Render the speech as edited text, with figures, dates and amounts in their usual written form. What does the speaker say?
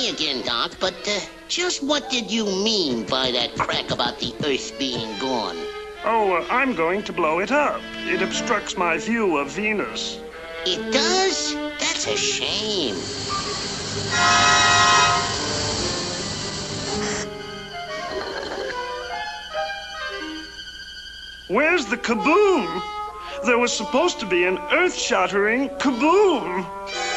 me again, Doc, but just what did you mean by that crack about the Earth being gone? Oh, I'm going to blow it up. It obstructs my view of Venus. It does? That's a shame. Where's the kaboom? There was supposed to be an earth-shattering kaboom.